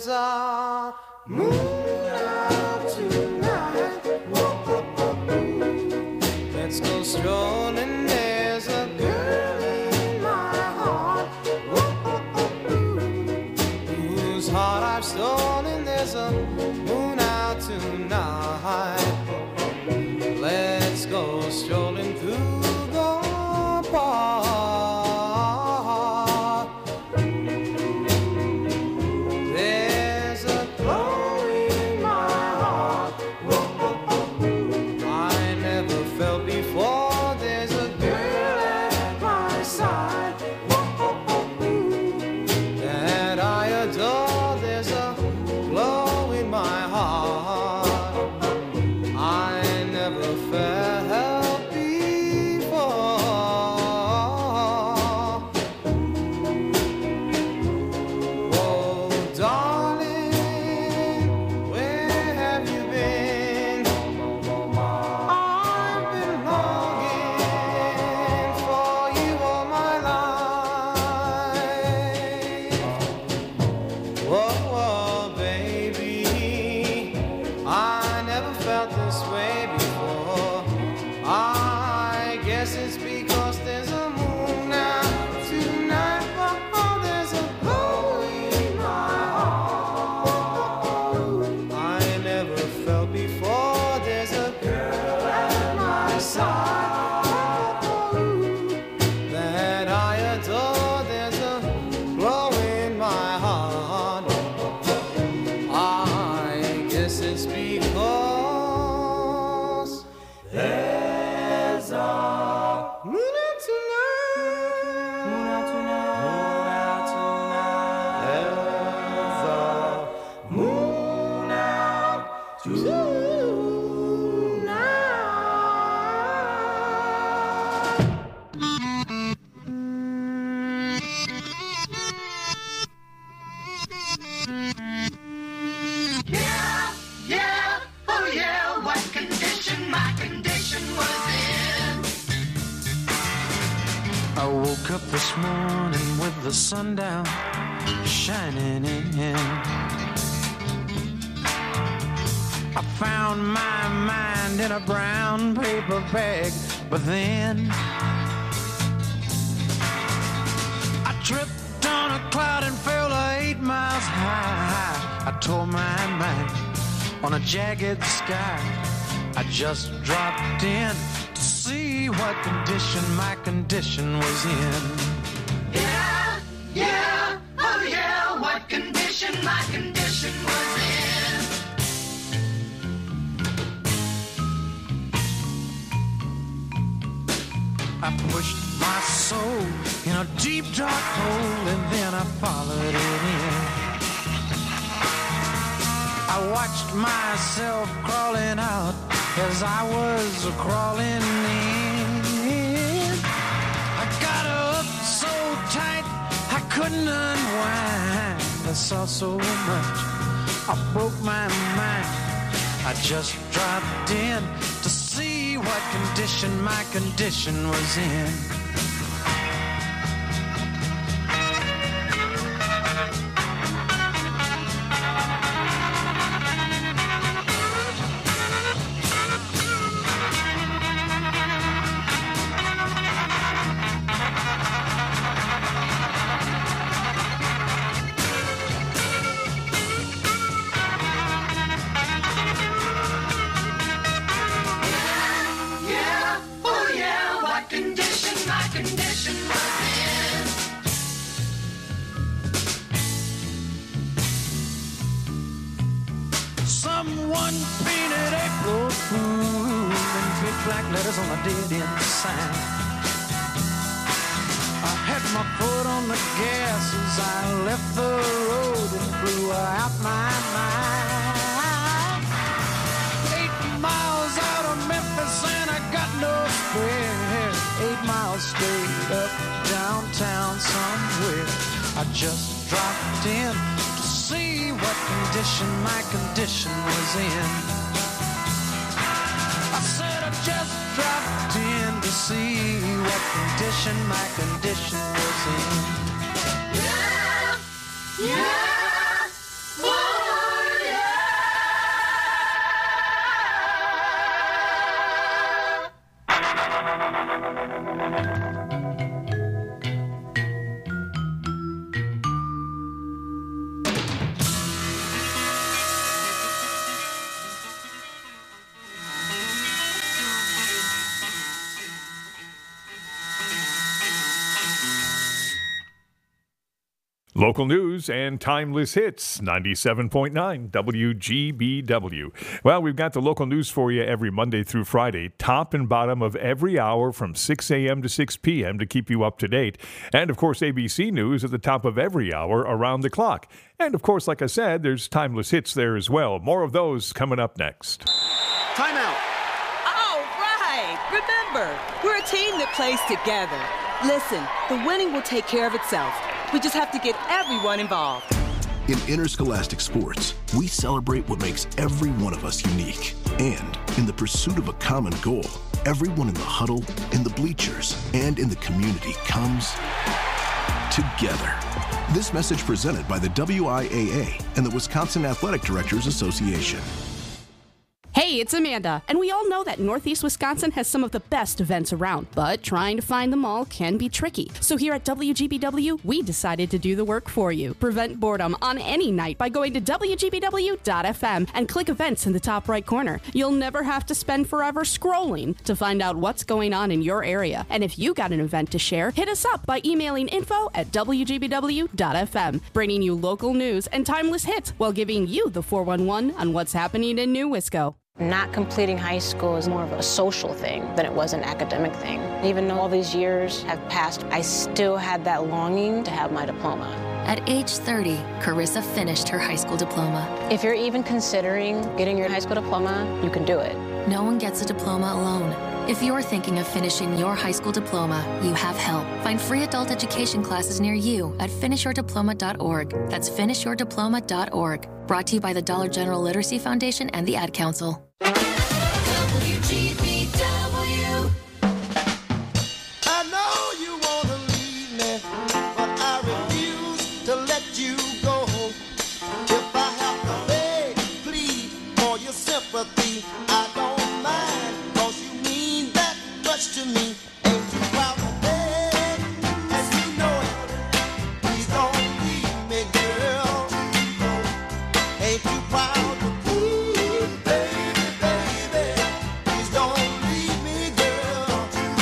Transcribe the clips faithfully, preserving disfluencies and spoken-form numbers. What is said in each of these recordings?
a moon out tonight. Let's go strolling. There's a girl in my heart whose heart I've stolen. There's a moon out tonight. Let's go strolling through the park. There's a glow in my heart I never felt before. There's a girl at my side that I adore. There's a glow in my heart I never felt before. Oh, darling, where have you been? I've been longing for you all my life. Whoa, whoa, baby, I never felt this way before. I guess it's because there's a moon out tonight. Oh, there's a glow in my heart I never felt before. There's a girl at my side that I adore. There's a glow in my heart. I guess it's because there's a moon out tonight. Moon out tonight. Moon out tonight. There's a moon out tonight. Yeah, yeah, oh yeah, what condition my condition was in. I woke up this morning with the sun down shining in. I found my mind in a brown paper bag, but then I tripped on a cloud and fell eight miles high. I tore my mind on a jagged sky. I just dropped in to see what condition my condition was in. Yeah, yeah, oh yeah, what condition my condition was in. I pushed my soul in a deep dark hole and then I followed it in. I watched myself crawling out as I was crawling in. I got up so tight I couldn't unwind. I saw so much, I broke my mind. I just dropped in to see what condition my condition was in. Yeah, oh yeah, what condition my condition was in. Someone painted April Fool in big black letters on a dead-end sign. I had my foot on the gas as I left the road and blew out my mind. Eight miles out of Memphis and I got no spare. Eight miles straight up downtown somewhere. I just dropped in to see what condition my condition was in. I said I just dropped in to see what condition my condition was in. Yeah, yeah, oh Local news and timeless hits, ninety-seven point nine W G B W. Well, we've got the local news for you every Monday through Friday, top and bottom of every hour from six a.m. to six p.m. to keep you up to date. And, of course, A B C News at the top of every hour around the clock. And, of course, like I said, there's timeless hits there as well. More of those coming up next. Time out. All right. Remember, we're a team that plays together. Listen, the winning will take care of itself. We just have to get everyone involved. In interscholastic sports, we celebrate what makes every one of us unique. And in the pursuit of a common goal, everyone in the huddle, in the bleachers, and in the community comes together. This message presented by the W I A A and the Wisconsin Athletic Directors Association. Hey, it's Amanda, and we all know that Northeast Wisconsin has some of the best events around, but trying to find them all can be tricky. So here at W G B W, we decided to do the work for you. Prevent boredom on any night by going to W G B W dot F M and click events in the top right corner. You'll never have to spend forever scrolling to find out what's going on in your area. And if you got an event to share, hit us up by emailing info at W G B W dot F M, bringing you local news and timeless hits while giving you the four one one on what's happening in New Wisco. Not completing high school is more of a social thing than it was an academic thing. Even though all these years have passed, I still had that longing to have my diploma. At age thirty, Carissa finished her high school diploma. If you're even considering getting your high school diploma, you can do it. No one gets a diploma alone. If you're thinking of finishing your high school diploma, you have help. Find free adult education classes near you at finish your diploma dot org. That's finish your diploma dot org. Brought to you by the Dollar General Literacy Foundation and the Ad Council. W G B W. I know you wanna leave me, but I refuse to let you go. If I have to beg, plead for your sympathy, I don't mind, 'cause you mean that much to me. Ain't you proud to beg, and you know it? Please don't leave me, girl. Ain't you proud to plead, baby, baby? Please don't leave me, girl.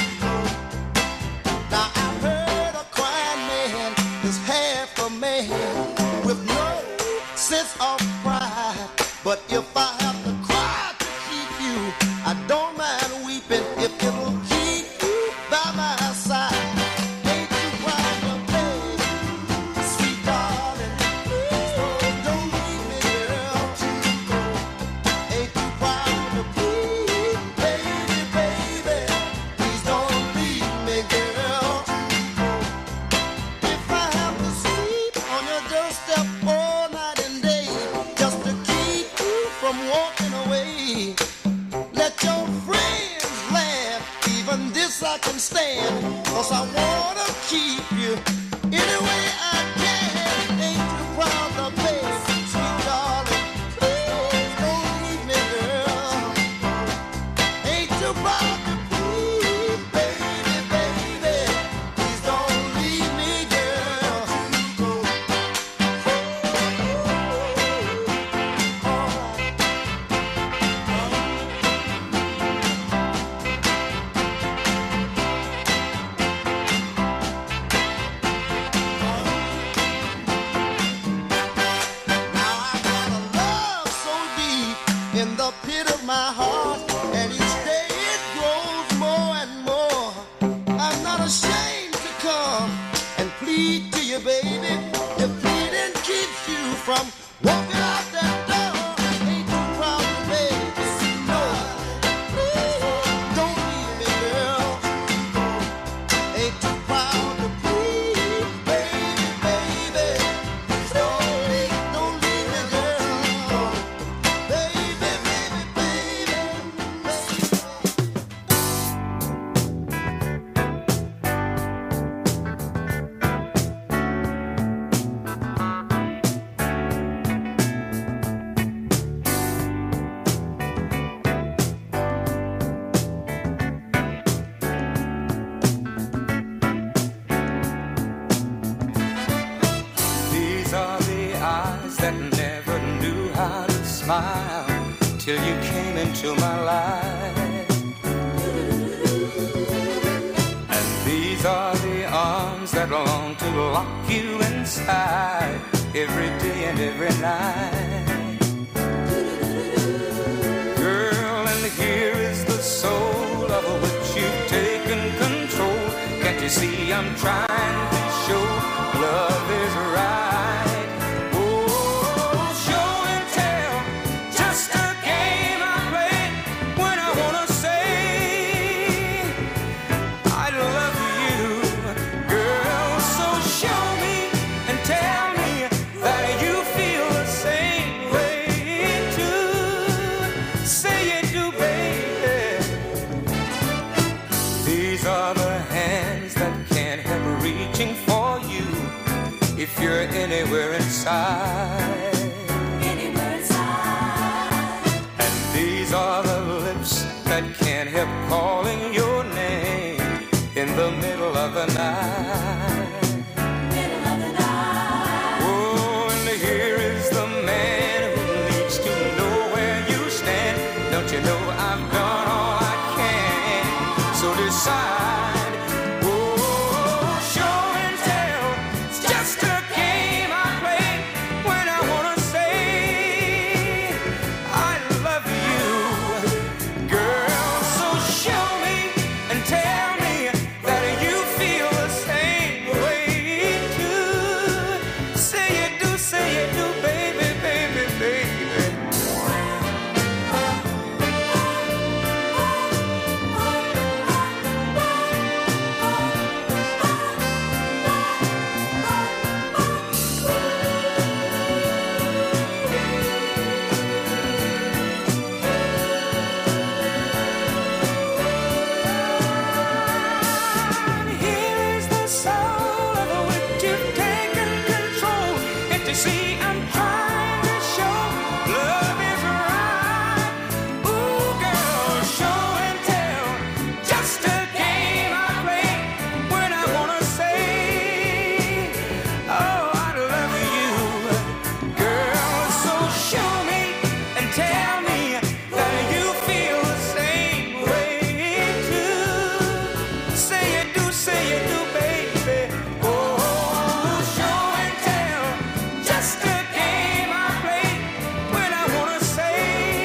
Now I've heard a crying man is half a man with no sense of pride. But if I have to cry to keep you, I don't mind weeping if it'll keep you by my side. Ain't you proud of me, sweet darling? Please don't leave me, girl. Ain't you proud of me, baby, baby? Please don't leave me, girl. If I have to sleep on your doorstep all night and day just to keep you from walking away, let your friends laugh, even this I can stand, 'cause I wanna keep you any way I can. Ain't you proud of me, sweet darling? Please don't leave me, girl. Ain't you proud of me, baby, baby? Please don't leave me, girl. Now I got a love so deep in the pit of my heart, and each day it grows more and more. I'm not ashamed to come and plead to you, baby. If pleading keeps you from walking out that door, ain't you proud of me? No, please don't leave me, girl. Ain't you proud of me, baby, baby? Don't leave, don't leave me, girl. Baby, baby, baby, These are the eyes that never knew how to smile till you came into my life. And these are the arms that long to lock you inside inside every day and every night. Girl, and here is the soul of which you've taken control. Can't you see I'm trying to show love is right? Oh, show and tell, just a game I play when I wanna say I love you, girl. So show me and tell me that you feel the same way too. Say you do, baby. These are the hands that can't help reaching for you if you're anywhere inside. Anywhere inside. And these are the lips that can't help calling your name in the middle of the night. Middle of the night. Oh, and here is the man who needs to know where you stand. Don't you know I've done all I can? So decide. Oh, show and tell. It's just a game I play when I wanna say I love you, girl. So show me and tell me that you feel the same way too. Say you do, say you do, baby, baby, baby. Here is the soul of which you've taken control. And to see I'm trying to show love is right. Ooh, girl, show and tell. Just a game I play when I wanna say, oh, I love you, girl. So show me and tell me that you feel the same way too. Say you do, say you do, baby. Oh, show and tell. Just a game I play when I wanna say,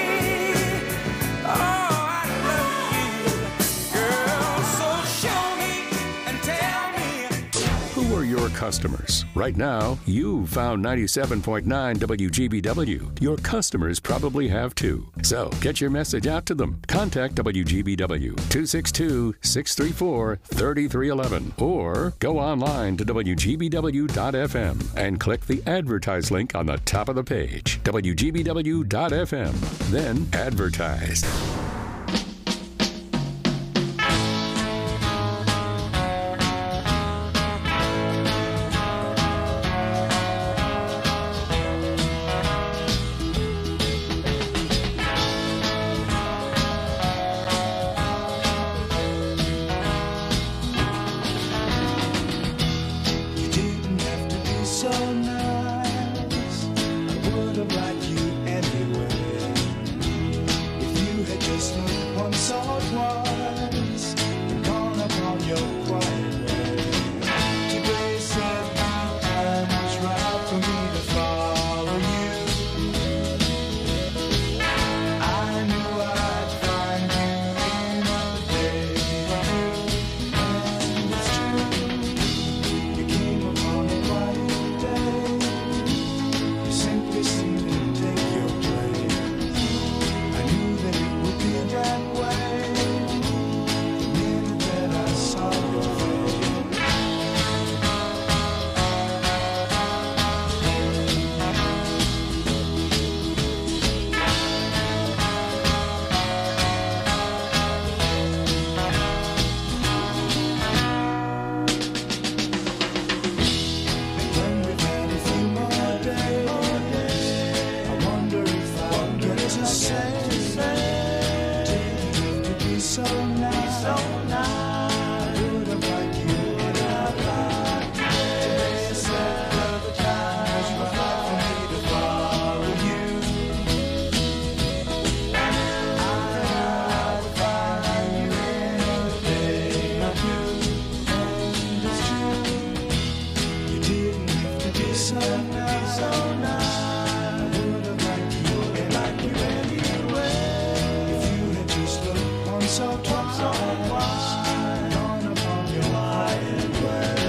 oh, I love you, girl. So show me and tell me. Who are your customers? Right now, you've found ninety-seven point nine W G B W. Your customers probably have too. So get your message out to them. Contact W G B W two six two, six three four, three three one one or go online to W G B W dot F M and click the advertise link on the top of the page. W G B W dot F M. Then advertise. You didn't have to be so nice. I would have liked you anyway. If you had just looked once or twice and gone upon your quiet way. Today said the time was right for me to follow you. I knew I'd find you in a day or two, and it's true. You came upon a quiet day so nice, so nice. I would have liked you, would have liked you anyway. If you had just looked once or twice, gone upon your quiet way.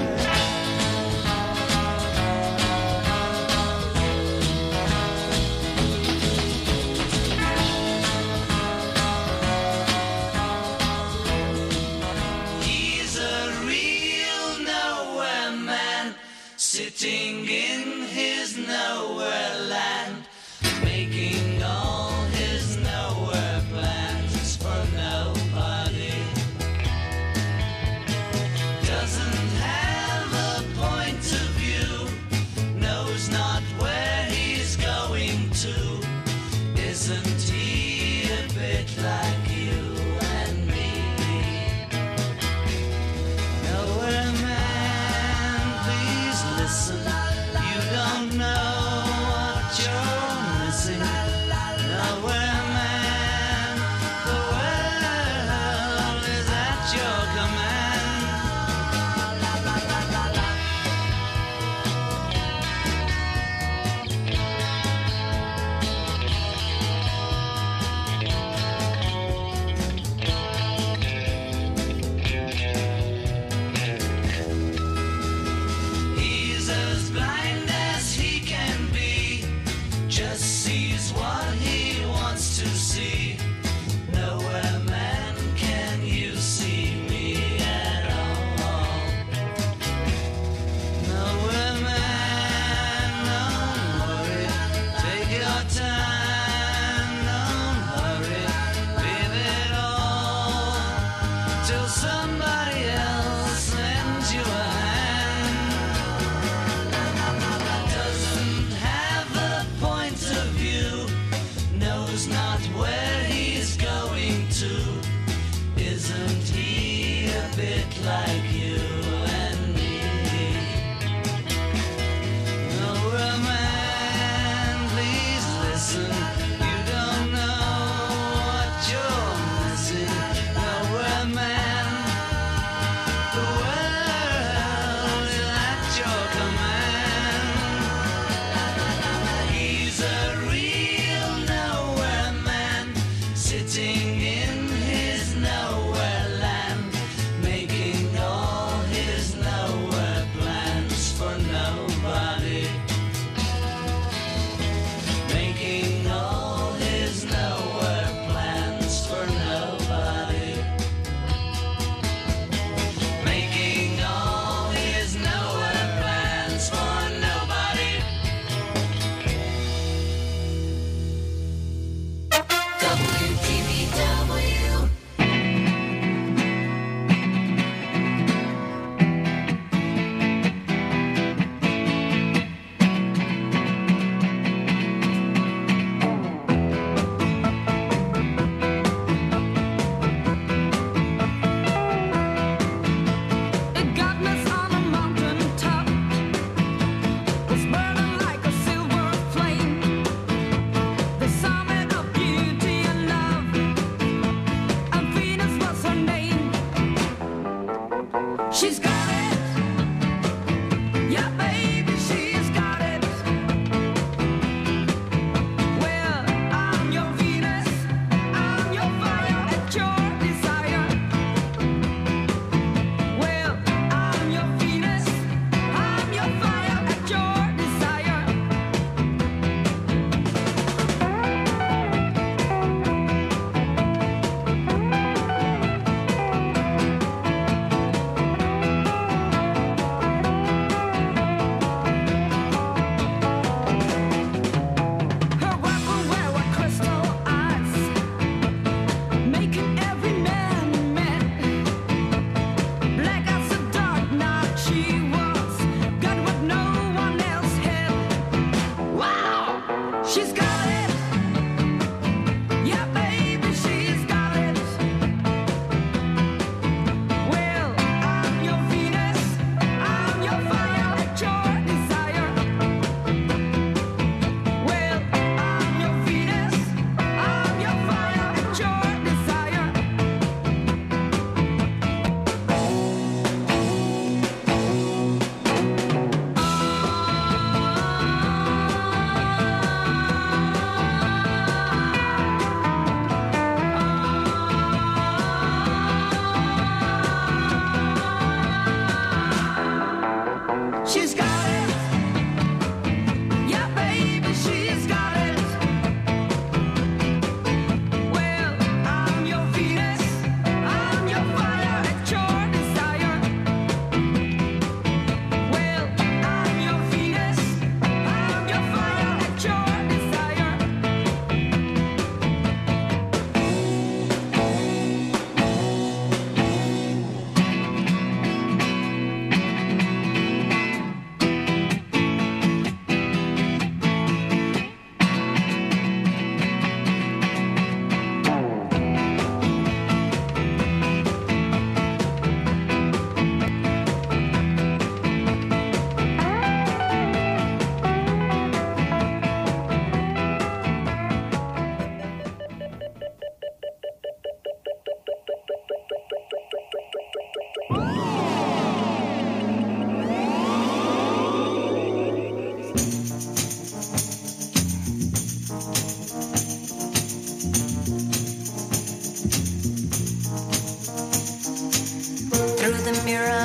He's a real nowhere man, sitting in his nowhere land, making all his nowhere plans for nobody. Doesn't have a point of view, knows not where he's going to. Isn't he a bit like you and me? Nowhere man, please listen. You don't know what you're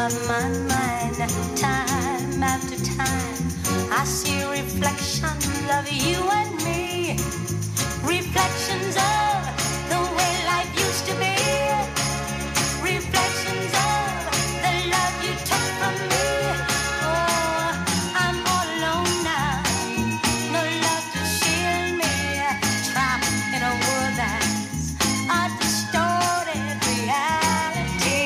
of my mind, time after time, I see reflections of you and me, reflections of the way life used to be, reflections of the love you took from me. Oh, I'm all alone now, no love to shield me, trapped in a world that's a distorted reality.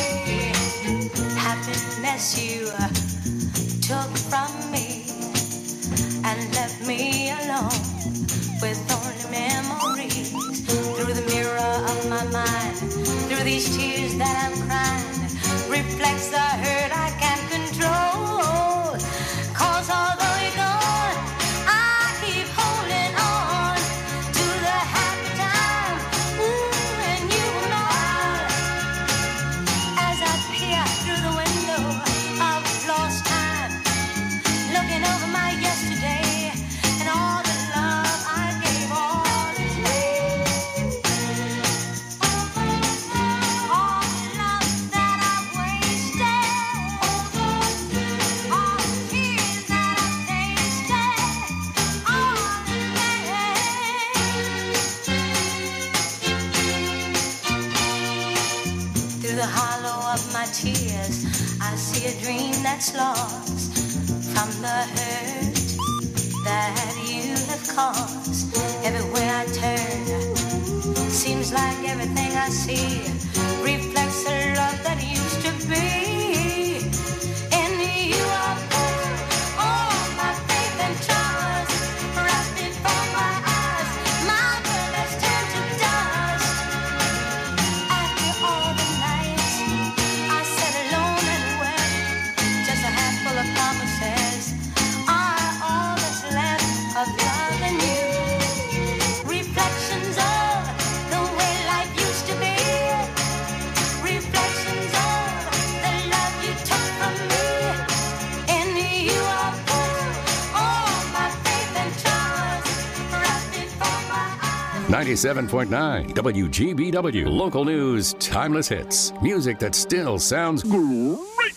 Happiness you took from me and left me alone with only memories. Through the mirror of my mind, through these tears that I'm crying, reflects the hurt I can't control. Cause although you're gone, I keep holding on to the happy time, ooh, when you were mine. As I peer through the window of lost time, looking over my yesterday and all the love I gave all in vain. All the love that I wasted, all the tears that I tasted, all in vain. Through the hollow of my tears, I see a dream that's lost from the hurt that you have caused. Everywhere I turn, seems like everything I see reflects the love that used to be. In you I put all my faith and trust, right before my eyes, my world has turned to dust. After all the nights I sat alone and wept, just a handful of promises are all that's left of love and you. Reflections of the way life used to be, reflections of the love you took from me. In you I put all my faith and trust, right before my eyes. ninety-seven point nine W G B W. Local news, timeless hits. Music that still sounds great.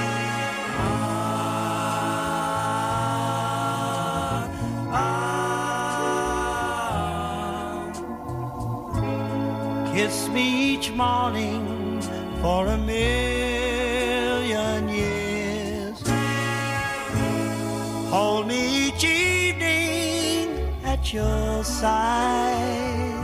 Kiss me each morning for a million years. Hold me each evening at your side.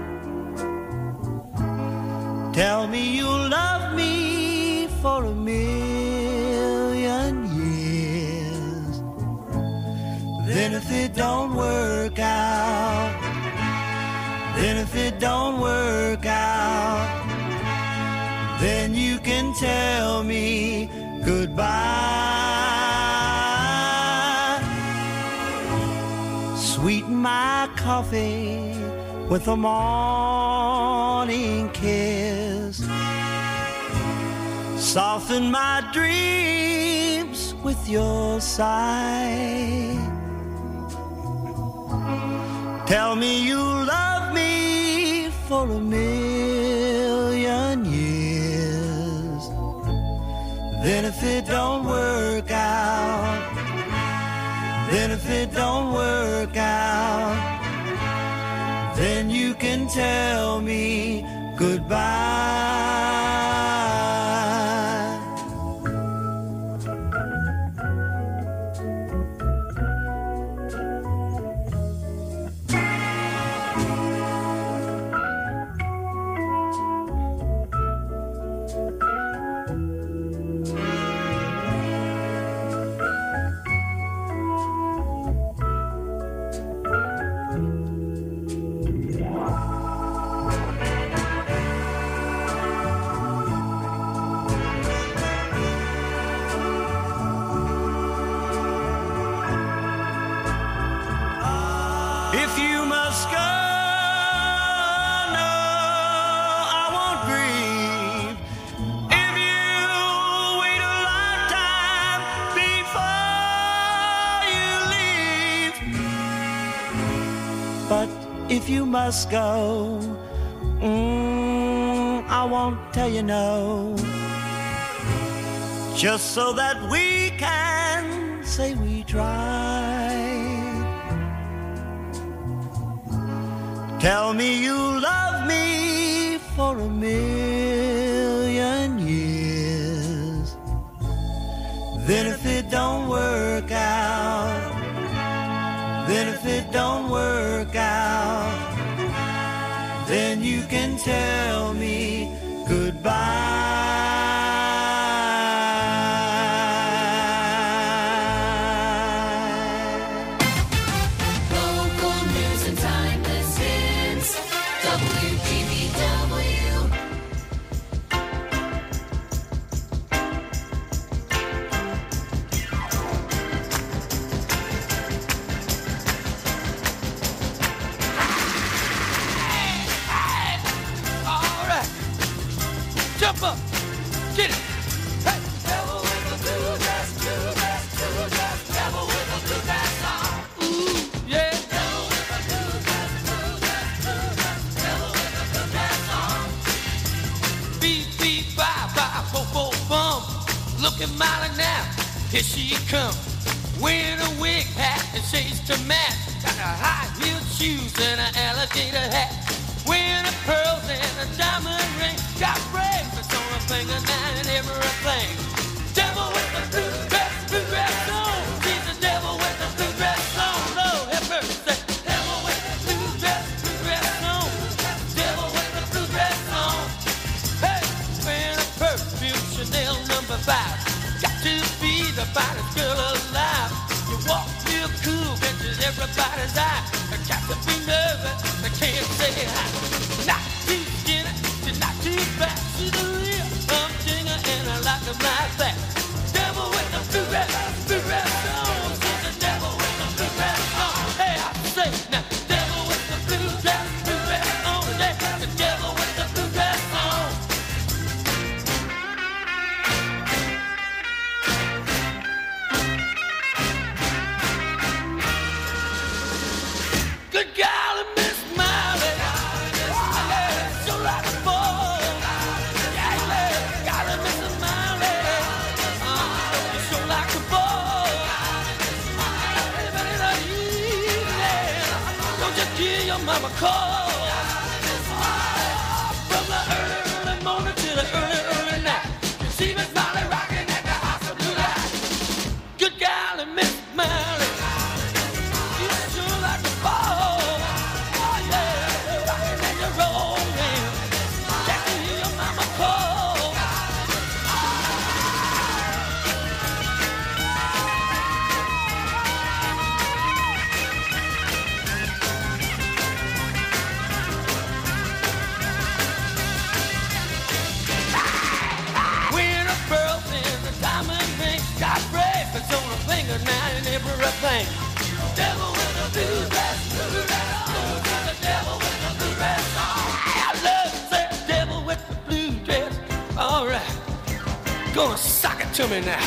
Tell me you'll love me for a million years. Then if it don't work out, then if it don't work out, then you can tell me goodbye. Sweeten my coffee with a morning kiss. Soften my dreams with your sigh. Tell me you love me for a million years. Then if it don't work out, then if it don't work out, then you can tell me goodbye. If you must go, no, I won't grieve. If you wait a lifetime before you leave. But if you must go, mm, I won't tell you no. just so that we can say we tried. Tell me you love me for a million years. Then if it don't work out, then if it don't work out, then you can tell me goodbye. Jump up, get it. Hey. Devil with the blue dress, blue dress, blue dress, devil with the blue dress on. Ooh, yeah. Devil with the blue dress, blue dress, blue dress, devil with the blue dress on. Beep, beep, bye, bye, bo, bo, bum. Looking mighty now, here she comes. Wearing a wig hat and shades to match. Got a high-heeled shoes and an alligator hat. Wearing a pearls and a diamond ring. Got bracelets on her finger now and everything. Devil with the blue dress, blue dress on. She's the devil with the blue dress on. Lord have mercy. Devil with the blue dress, blue dress on. Devil with the blue dress on. Hey, wearing a perfume Chanel number five. Got to be the finest girl alive. You walk real cool, catches everybody's eye. Got to be nervous, I can't say hi. Not too skinny, she's not too fat. She's a real humdinger and I like her like that. Devil with the blue dress, blue dress on. She's the devil with the blue dress on. Hey, I say now, devil with the blue dress, blue dress on. Yeah, the devil with the blue dress on. Good golly, Miss Miley. Oh, yeah, so like a ball. Yeah, yeah, golly, Miss Miley. Oh, you're so like a ball. Anybody know you? Yeah. Don't you give your mama a call. Oh, from the early, early morning to the early, early night. You see Miss Miley rocking at the house of blue light. Good golly, Miss Miley. You're so like a ball. Everything. Devil with a blue dress, blue dress on. The devil with the blue dress on. I love that devil with the blue dress. All right, gonna sock it to me now.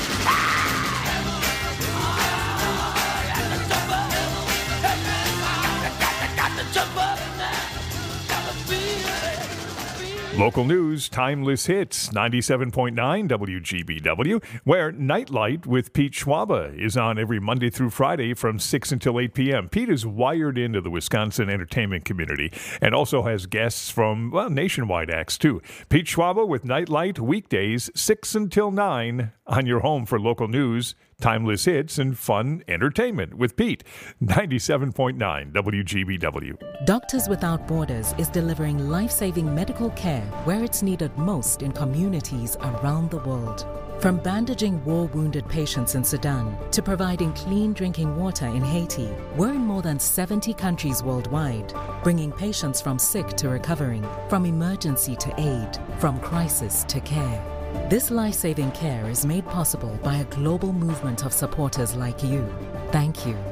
Got to jump up now. Got to feel it. Local news, timeless hits, ninety-seven point nine W G B W, where Nightlight with Pete Schwaba is on every Monday through Friday from six until eight p.m. Pete is wired into the Wisconsin entertainment community and also has guests from, well, nationwide acts, too. Pete Schwaba with Nightlight, weekdays, six until nine, on your home for local news, timeless hits, and fun entertainment with Pete. ninety-seven point nine W G B W. Doctors Without Borders is delivering life-saving medical care where it's needed most in communities around the world. From bandaging war-wounded patients in Sudan to providing clean drinking water in Haiti, we're in more than seventy countries worldwide, bringing patients from sick to recovering, from emergency to aid, from crisis to care. This life-saving care is made possible by a global movement of supporters like you. Thank you.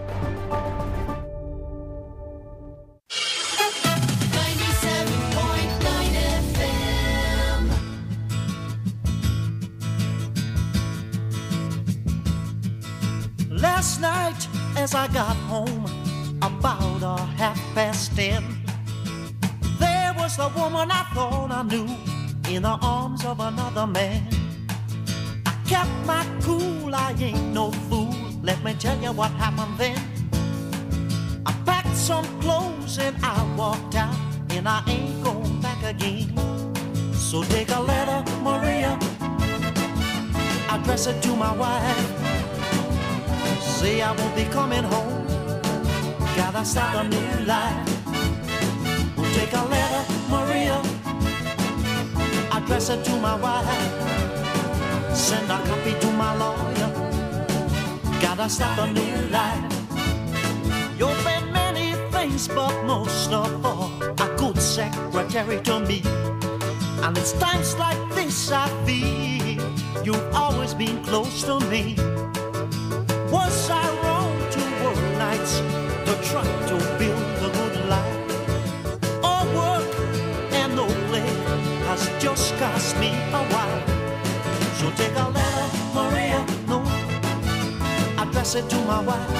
Last night as I got home, about a half past ten, there was the woman I thought I knew in the arms of another man. I kept my cool, I ain't no fool. Let me tell you what happened then. I packed some clothes and I walked out, and I ain't going back again. So take a letter, Maria, address it to my wife. Say I won't be coming home, gotta start a new life. Well, take a letter, Maria, address it to my wife. Send a copy to my lawyer, gotta start a new life. You've been many things, but most of all, a good secretary to me. And it's times like this I feel you've always been close to me. Was I wrong to work nights to try to build a good life? All work and no play has just cost me a while. So take a letter, Maria, no, address it to my wife.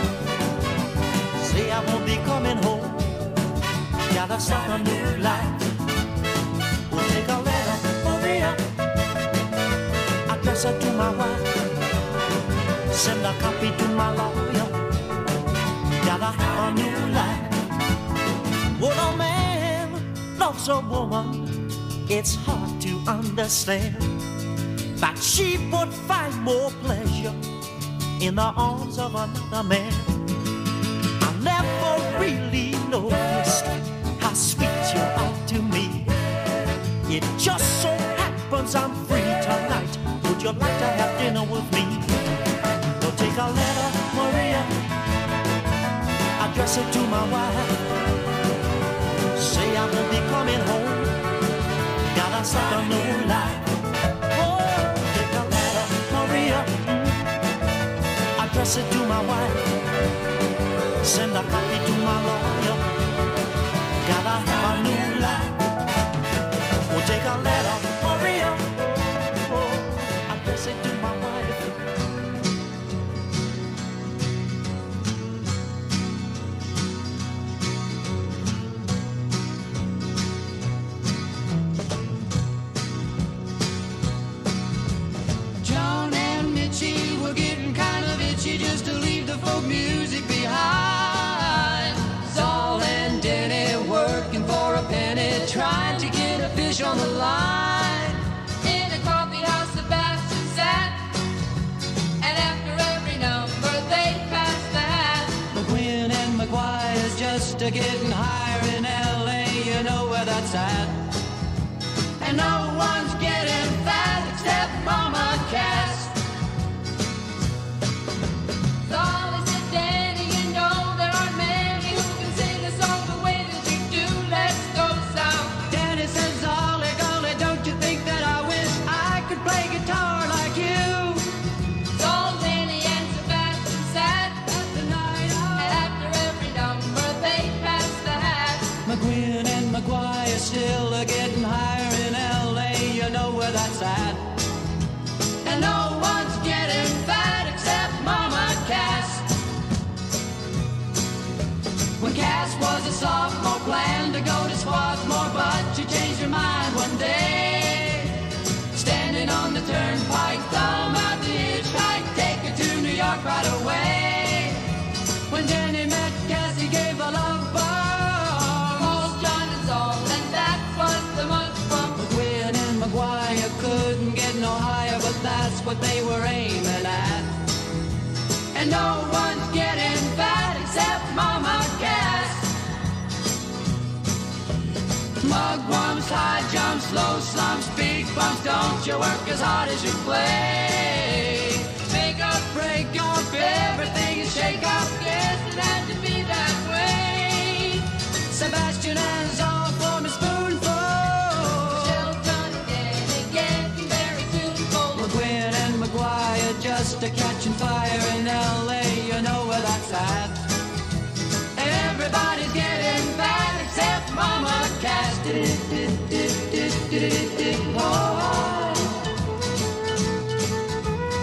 Say I won't be coming home, gotta start a new life. We'll take a letter, Maria, address it to my wife. Send a copy to my lawyer, gotta have a new life. When a man loves a woman, it's hard to understand that she would find more pleasure in the arms of another man. I never really noticed how sweet you are to me. It just so happens I'm free tonight. Would you like to have dinner with me? Well, take a letter, Maria, address it to my wife. Say I won't be coming home, gotta start a new life. Address it to my wife. Send a copy to my lawyer, gotta have a new life. We'll take a letter, Maria, oh, address it to my wife. John and Mitchie were getting kind of itchy just to leave the folk music behind. Saul and Denny working for a penny, trying to get a fish on the line. In a coffee house, Sebastian sat, and after every number they passed the hat. McGuinn and McGuire's just a getting higher in L A, you know where that's at. And no one's getting fat except Mama Cass. Solly said, Danny, you know there aren't many who can sing a song the way that you do. Let's go south. Danny says, Ollie, golly, don't you think that I wish I could play guitar like you? So Danny and Sebastian sat at the night out, and after every number they passed the hat. McGuinn and McGuire still are getting higher in L A, you know where that's at. And no one's getting fat except Mama Cass. When Cass was a sophomore, planned to go to Swarthmore, but she changed her mind one day. Standing on the turnpike, thumb out the hitchhike, take her to New York right away. When Jenny met Cass, he gave a love bomb. Old John and Saul, and that was the month from McGuinn and McGuire couldn't get no higher, but that's what they were aiming at. And no one's getting fat except Mama Cass. Mugwumps, high jumps, low slumps, big bumps, don't you work as hard as you play. Make up, break up, everything is shake up, yes, it had to be that way. Sebastian has all for me spoonful. Shelton and Danny getting very tuneful. McGuinn and McGuire just a catching fire in L A, you know where that's at. Everybody's getting fat except Mama Cass. Oh,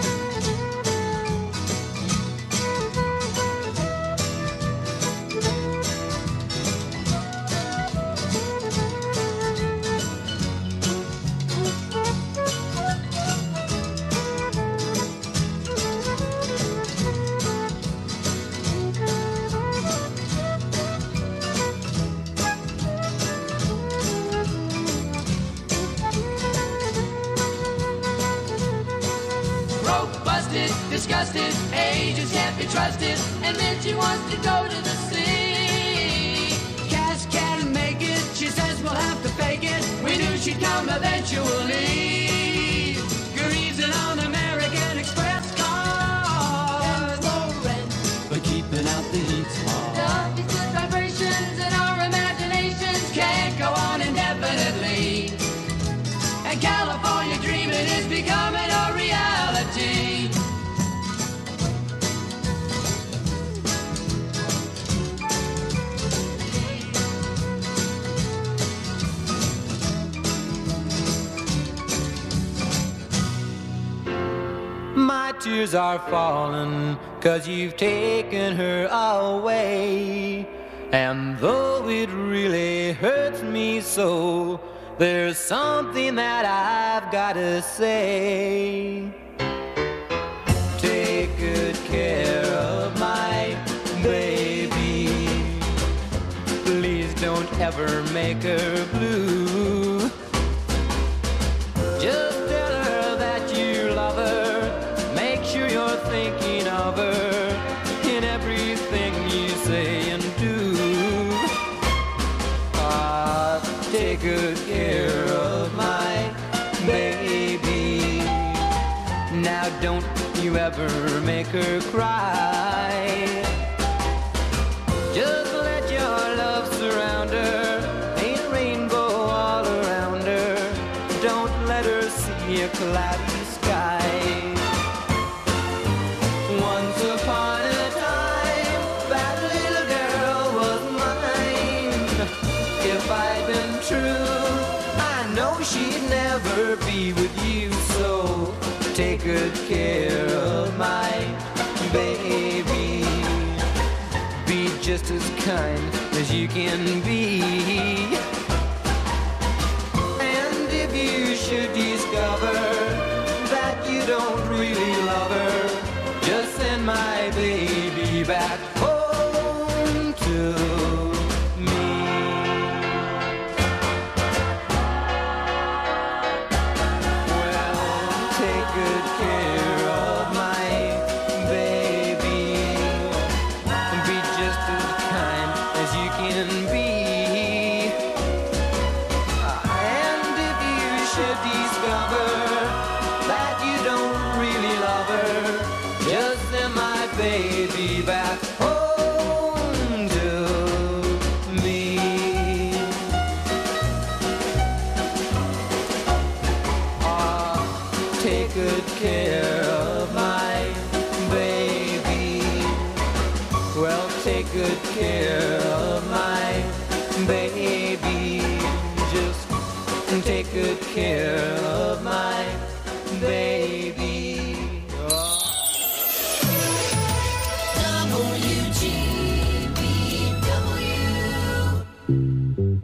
adjusted. Agents can't be trusted. And then she wants to go to the sea. Cash can't make it. She says we'll have to fake it. We knew she'd come eventually. Greasing on American Express cars. But keeping out the heat's hard. The good vibrations in our imaginations can't go on indefinitely. And California dreaming is becoming a reality. My tears are falling 'cause you've taken her away. And though it really hurts me so, there's something that I've gotta say. Take good care of my baby. Please don't ever make her blue. Just tell her that you love her. Make sure you're thinking of her in everything you say and do. Ah, take good care of my baby. Now don't you ever make her cry. Just let your love surround her. Ain't a rainbow all around her. Don't let her see a cloudy sky. Once upon a time, that little girl was mine. If I'd been true, I know she'd never be with you. So take good care of my baby. Be just as kind as you can be. And if you should discover that you don't really love her, just send my baby back home to me. Well, take good care of my baby. Be just as kind as you can be. And if you should discover that you don't really love her, just send my baby back home to me. Ah, take good care of my baby. Well, take good care of my baby. Just take good care of my baby. W G B W.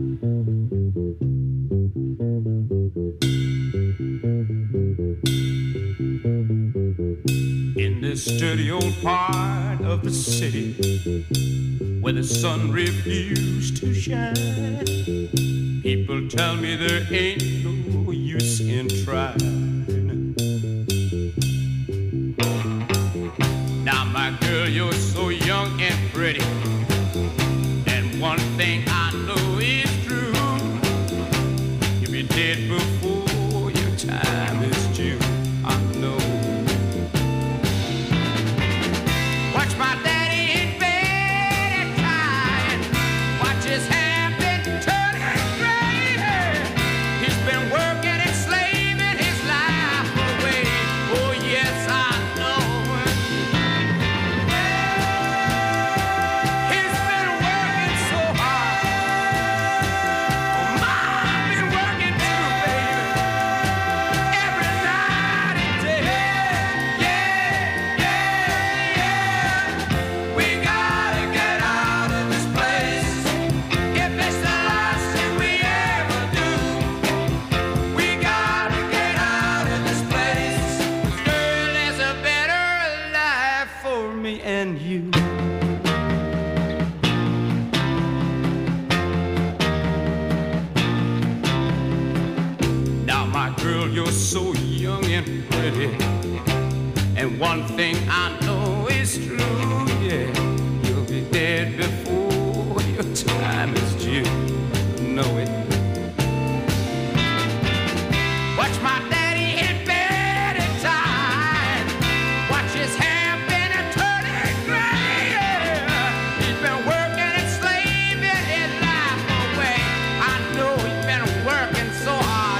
In this dirty old part of the city where the sun refused to shine, people tell me there ain't no use in trying. Now, my girl, you're so young and pretty, and one thing I know is true: you'll be dead before your time is due. I know. Watch my daddy in bed and crying. Watch his hand been turning gray. He's been working and slaving his life away. Oh yes, I know. He's been working so hard. Mom been working too, baby. Every night and day. Yeah, yeah, yeah. We gotta get out of this place. If it's the last thing we ever do, we gotta get out of this place. Girl, there's a better life for me and you. Now, my girl, you're so young and pretty, and And one thing I know is true, yeah, you'll be dead before your time is due. Know it. Watch my daddy in bed at time. Watch his hair been a turning gray. He's been working and slaving his life away. I know he's been working so hard.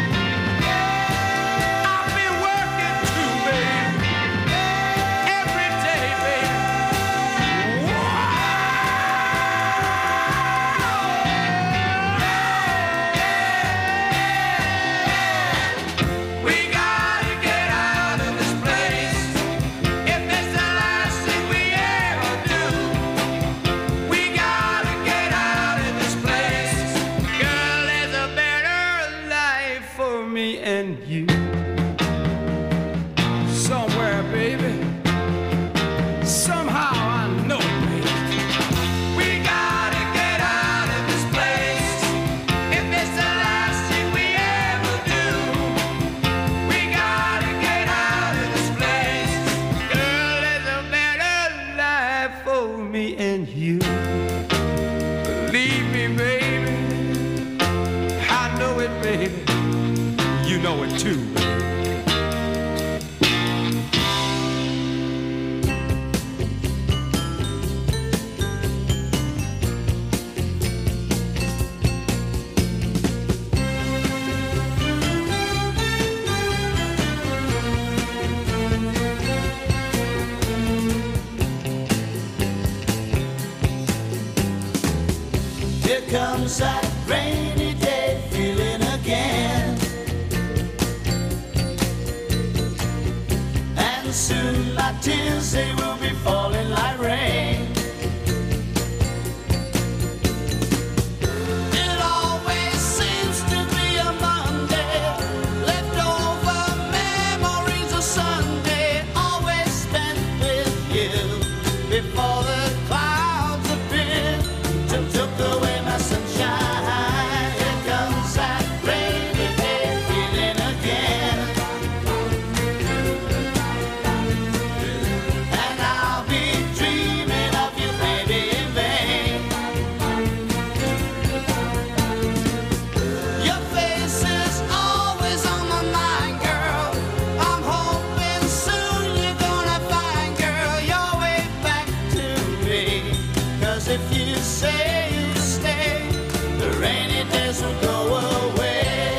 I've been working too, baby. Every day, baby. We gotta get out of this place. If it's the last thing we ever do, we gotta get out of this place. Girl, there's a better life for me and you. Somewhere, baby. Somehow I know it, baby. We gotta get out of this place. If it's the last thing we ever do, we gotta get out of this place. Girl, there's a better life for me and you. Believe me, baby. I know it, baby. You know it too. Here comes that rainy day feeling again. And soon my tears, they will be falling like rain. It always seems to be a Monday, leftover memories of Sunday, always spent with you before the clouds appeared and took away my sunshine. Here comes that rainy day feeling again. And I'll be dreaming of you, baby, in vain. Your face is always on my mind, girl. I'm hoping soon you're gonna find, girl, your way back to me. 'Cause if you say you stay, the rainy days will go away.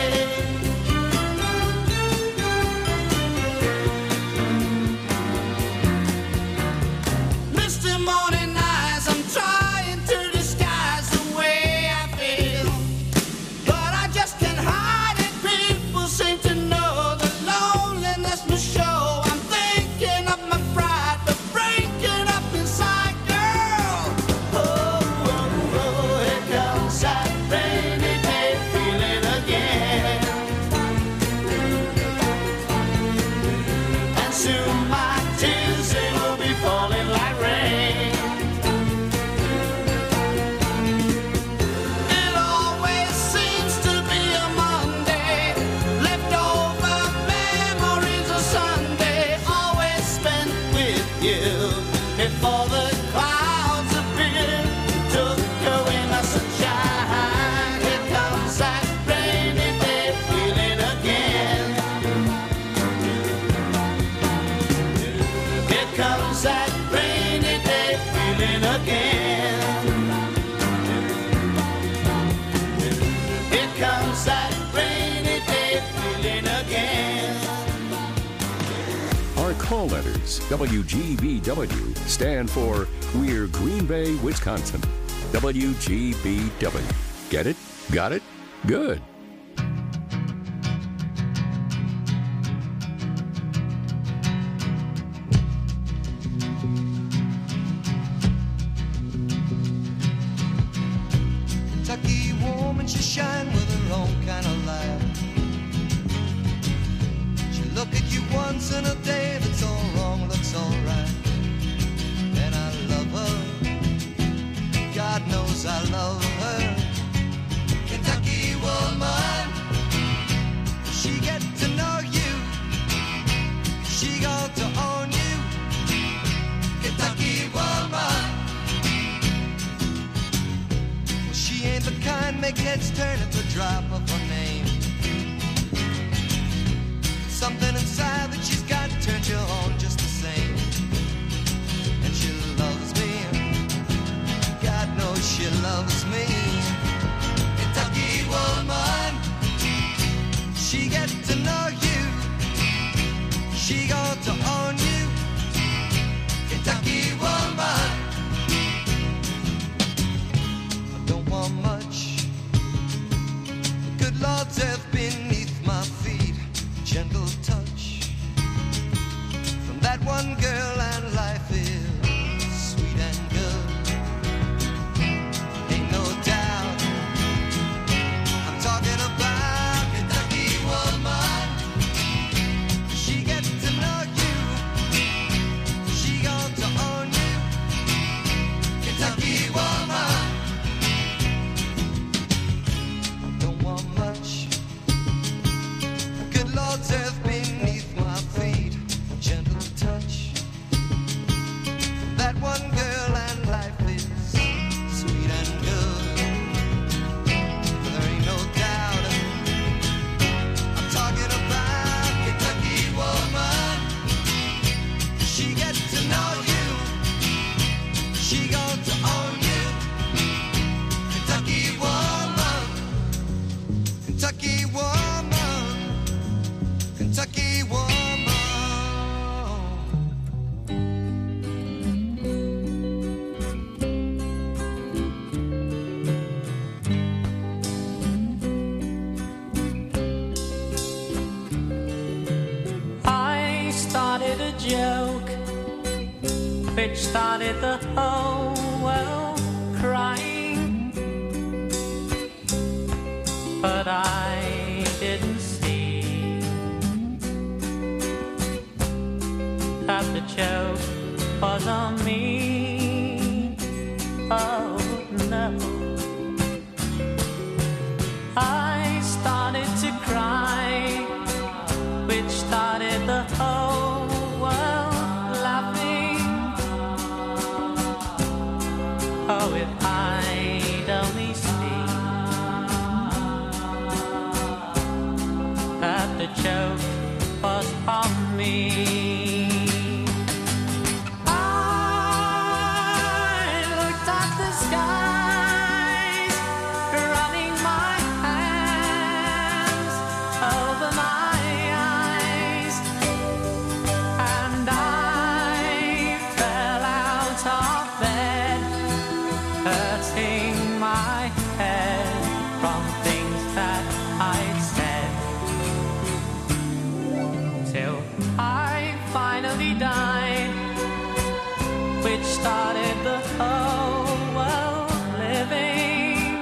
Misty morning eyes, I'm trying to disguise the way I feel, but I just can't hide it. People seem to know the loneliness must show. I'm thinking of my pride, but breaking up inside, girl. Oh, oh, oh, here comes that rainy day feeling again. And soon my tears, they will be falling like rain. It always seems to be a Monday, leftover memories of Sunday, always spent with you before the clouds appeared, took away my sunshine. Here comes that rainy day feeling again. Here comes that rainy day feeling again. Here comes that rainy day feeling again. Our call letters, W G B W, stand for We're Green Bay, Wisconsin. W G B W. Get it? Got it? Good. Kentucky woman, she shine with her own kind of light. She look at you once in a day, that's all wrong, looks all right. And I love her, God knows I love her. Kentucky woman, she get to know you, she got to own make heads turn at the drop of her name. Something inside that she's got turns you on just the same. And she loves me, God knows she loves me. Kentucky woman, she gets to know you, she got to own you. Kentucky woman, I don't want much. Good Lord's earth beneath my feet, gentle touch from that one girl, and life is sweet and good. Ain't no doubt I'm talking about Kentucky woman. She gets to know you, she got to own you. Kentucky woman, don't want much. Good Lord's earth beneath my feet, gentle touch. That one girl, and life is sweet and good. There ain't no doubt I'm talking about Kentucky woman. She gets to know you, she got to own you. Kentucky woman, Kentucky woman, Kentucky woman. I started a joke which started the whole world crying, but I didn't see that the joke was on me. Oh no, I started to cry, which started the whole world laughing. Oh, if I'd only seen that the joke was on me. I looked at the skies, running my hands over my eyes, and I fell out of bed, hurting my head from things that I'd said, till I finally died, which started the whole world living.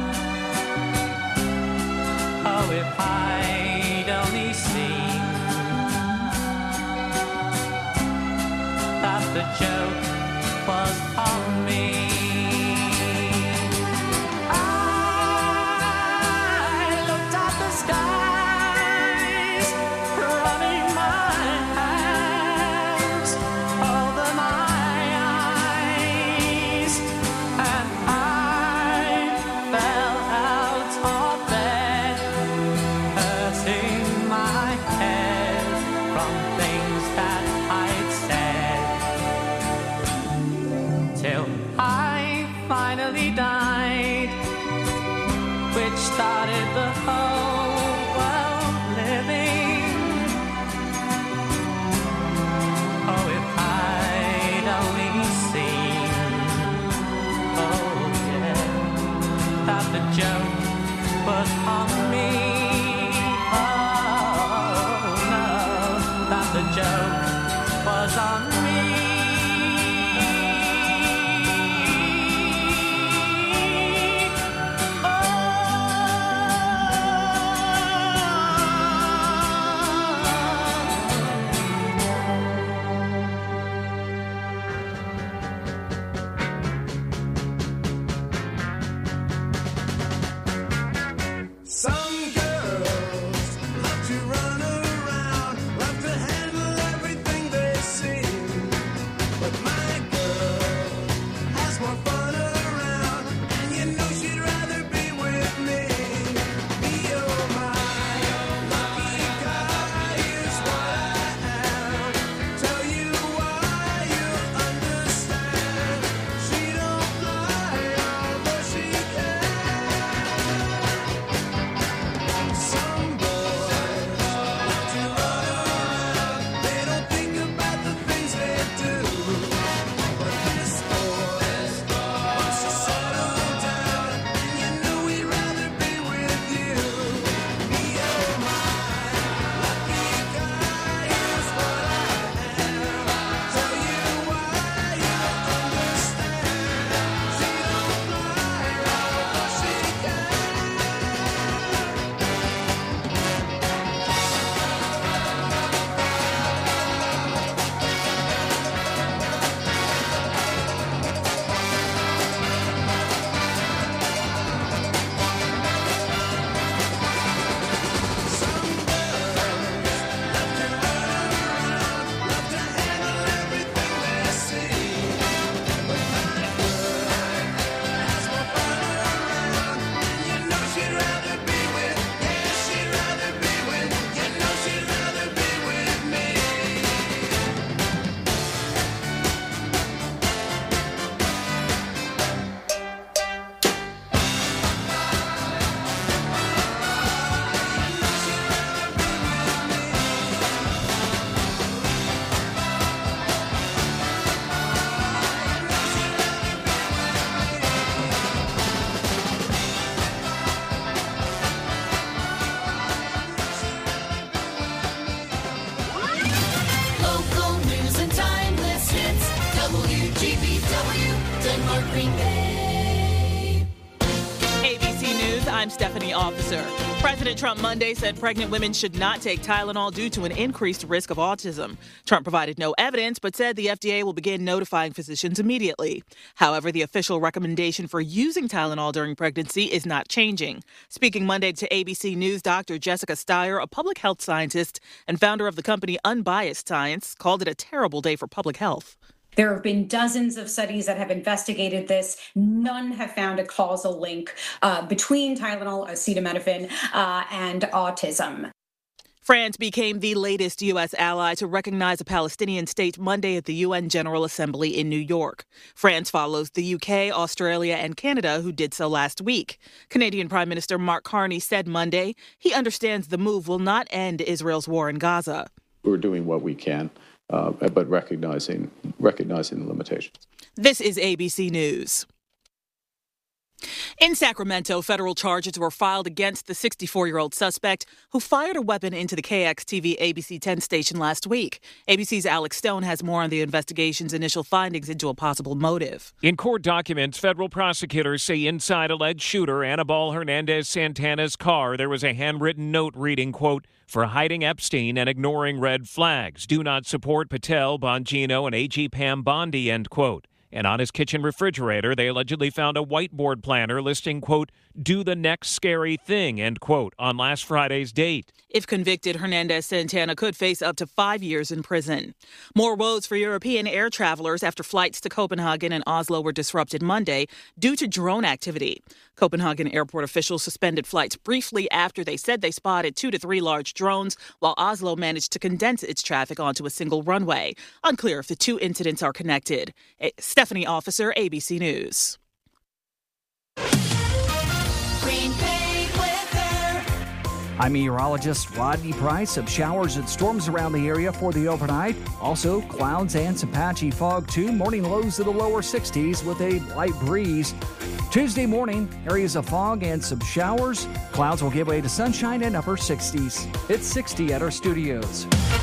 Oh, if I'd only seen that the joke was on me. I looked at the skies, running my hands over my eyes, and I fell out of bed, hurting my head from things that I'd said, till I finally died, which started the whole world living. Oh, if I'd only seen, oh yeah, that the joke was on me. Oh no, that the joke was on me. Some girl for Green Bay. A B C News, I'm Stephanie Officer. President Trump Monday said pregnant women should not take Tylenol due to an increased risk of autism. Trump provided no evidence, but said the F D A will begin notifying physicians immediately. However, the official recommendation for using Tylenol during pregnancy is not changing. Speaking Monday to A B C News, Doctor Jessica Steyer, a public health scientist and founder of the company Unbiased Science, called it a terrible day for public health. There have been dozens of studies that have investigated this. None have found a causal link uh, between Tylenol, acetaminophen, uh, and autism. France became the latest U S ally to recognize a Palestinian state Monday at the U N General Assembly in New York. France follows the U K, Australia, and Canada, who did so last week. Canadian Prime Minister Mark Carney said Monday he understands the move will not end Israel's war in Gaza. We're doing what we can. Uh, but recognizing recognizing the limitations. This is A B C News. In Sacramento, federal charges were filed against the sixty-four-year-old suspect who fired a weapon into the K X T V A B C ten station last week. A B C's Alex Stone has more on the investigation's initial findings into a possible motive. In court documents, federal prosecutors say inside alleged shooter Anibal Hernandez Santana's car, there was a handwritten note reading, quote, "For hiding Epstein and ignoring red flags. Do not support Patel, Bongino, and A G Pam Bondi," end quote. And on his kitchen refrigerator, they allegedly found a whiteboard planner listing, quote, "Do the next scary thing," end quote, on last Friday's date. If convicted, Hernandez Santana could face up to five years in prison. More woes for European air travelers after flights to Copenhagen and Oslo were disrupted Monday due to drone activity. Copenhagen airport officials suspended flights briefly after they said they spotted two to three large drones, while Oslo managed to condense its traffic onto a single runway. Unclear if the two incidents are connected. Stephanie Officer, A B C News. Green Bay weather. I'm meteorologist Rodney Price. Some showers and storms around the area for the overnight. Also, clouds and some patchy fog, too. Morning lows in the lower sixties with a light breeze. Tuesday morning, areas of fog and some showers. Clouds will give way to sunshine and upper sixties. It's sixty at our studios.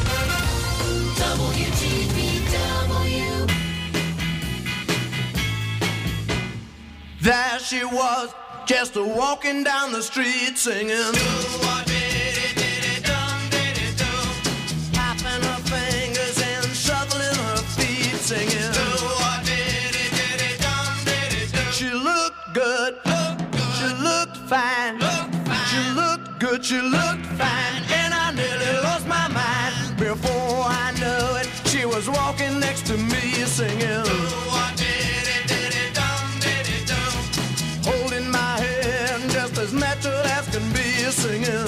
W G B W. There she was, just a walking down the street singing. Tapping her fingers and shuffling her feet singing. She looked good, she looked fine, she looked good, she looked fine, and I nearly lost my mind. Before I knew it, she was walking next to me singing. Holding my hand just as natural as can be singing.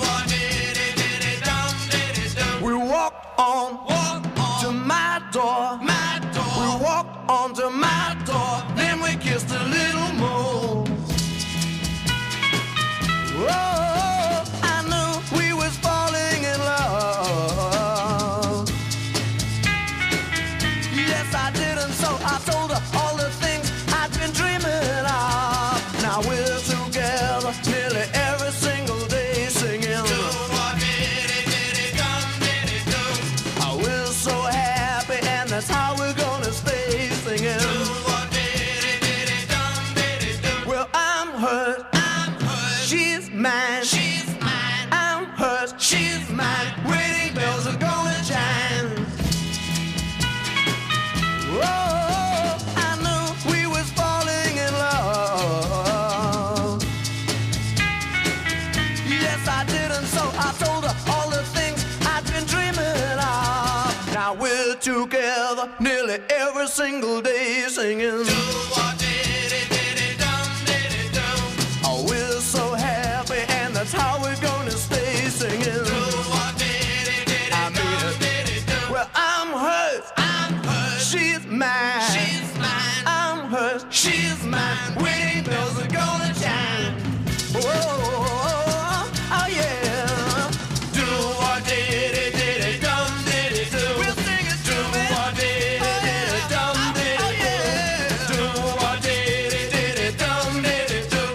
We walked on, to my door. We walked on to my door. Then we kissed a little more. Oh, I knew we was falling in love. Yes, I did, and so I told her all the things I'd been dreaming of. Now we're together nearly every single day singing. Oh, we're so happy, and that's how we're gonna stay singing. Well, I'm hers, I'm hers. She's mine, she's mine. I'm hers, she's mine. Wedding bells are gonna chime. Whoa, I knew we was falling in love. Yes, I did, and so I told her all the things I'd been dreaming of. Now we're together nearly every single day singing. Oh, we're so happy, and that's how we're gonna stay singing. I mean it. Well, I'm hers, I'm hers. She's mine, she's mine. I'm hers, she's mine. Wedding bells are gonna chime. Oh, oh yeah. Do what did it, did it, dum did it do. We'll sing it to me. Do what did it, did it, dum did it do. Do what did it, did it, dum did it do.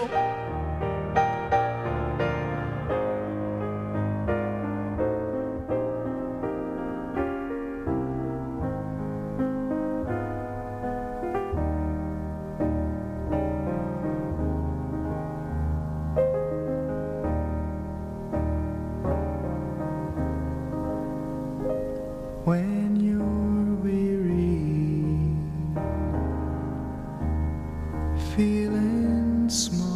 feeling small.